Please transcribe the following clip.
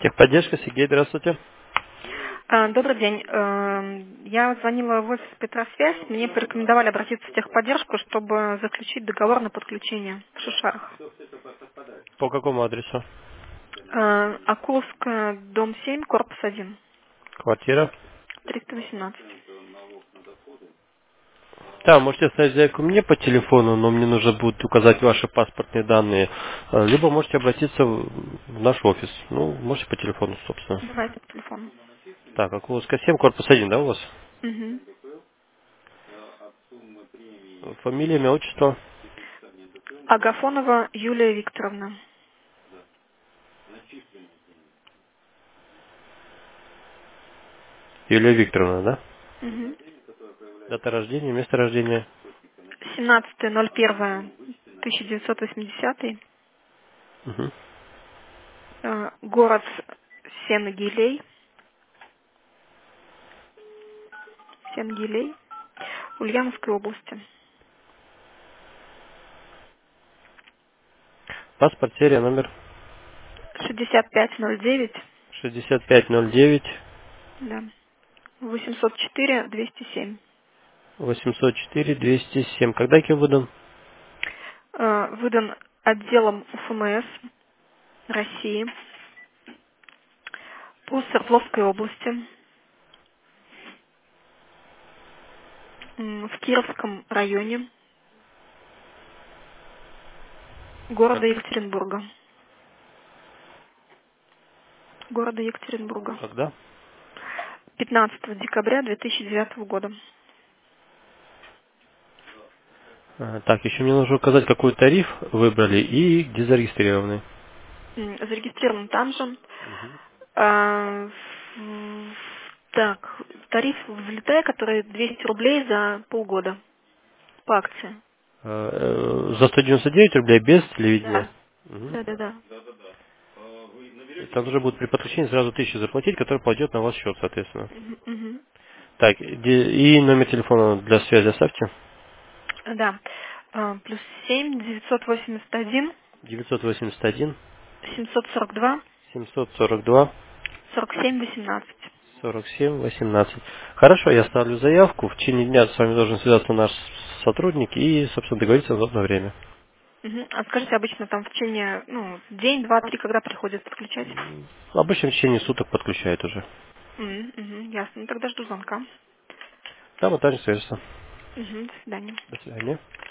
Техподдержка, Сергей, здравствуйте. Добрый день. Я звонила в офис Петросвязь. Мне порекомендовали обратиться в техподдержку, чтобы заключить договор на подключение в Шишарах. По какому адресу? Акуловская, дом 7, корпус 1, Квартира. 318. Да, можете оставить заявку мне по телефону, но мне нужно будет указать ваши паспортные данные. Либо можете обратиться в наш офис. Ну, можете по телефону, собственно. Давайте по телефону. Так, Акуловская 7, корпус 1, да, у вас? Угу. Фамилия, имя, отчество? Агафонова Юлия Викторовна. Юлия Викторовна, да? Угу. Дата рождения, место рождения? 17.01.1980. Угу. Город Сенгилей. Сенгилей. Ульяновской области. Паспорт, серия, номер 6509. 6509 Да. 804-207. 804 207. Когда КИО выдан? Выдан отделом УФМС России по Свердловской области, в Кировском районе города Екатеринбурга. Города Екатеринбурга. Когда? 15 декабря 2009 года. Так, еще мне нужно указать, какой тариф выбрали и где зарегистрированы. Зарегистрирован там же. Мгм. А, Так, тариф взлетая, который 200 рублей за полгода по акции. За 199 рублей без телевидения. Да. Мгм. Да. Там уже будет при подключении сразу 1000 заплатить, который пойдет на ваш счет, соответственно. Мгм. Так, и номер телефона для связи оставьте. Да. Плюс 7 981 981 742 742 47 18. 47 18. Хорошо, я ставлю заявку. В течение дня с вами должен связаться наш сотрудник и, собственно, договориться в одно время. Мгм. А скажите, обычно там в течение, день, два, три, когда приходят подключать? Обычно в течение суток подключают уже. Мгм. Ясно. Ну, тогда жду звонка. Да, мы также свяжемся. До свидания. До свидания.